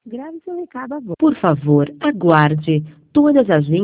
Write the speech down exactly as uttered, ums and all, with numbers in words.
Grave seu recado agora. Por favor, aguarde. Todas as linhas